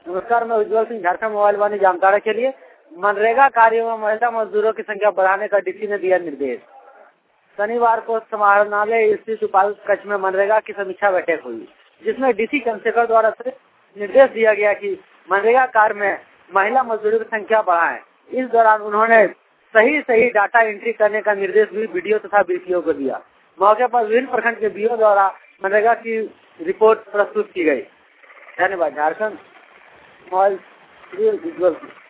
नमस्कार, मैं उज्जवल सिंह, झारखंड मोबाइल वाणी जामताड़ा के लिए। मनरेगा कार्यों में महिला मजदूरों की संख्या बढ़ाने का डीसी ने दिया निर्देश। शनिवार को समाहरणालय स्थित उपायुक्त कक्ष में मनरेगा की समीक्षा बैठक हुई, जिसमें डीसी चंद्रशेखर द्वारा निर्देश दिया गया कि मनरेगा कार्य में महिला मजदूरों की संख्या बढ़ाएं। इस दौरान उन्होंने सही डाटा एंट्री करने का निर्देश भी बीडीओ तथा बीसीओ को दिया। मौके पर विभिन्न प्रखंड के बीओ द्वारा मनरेगा की रिपोर्ट प्रस्तुत की गई। धन्यवाद। झारखंड मोबाइल उज्जवल।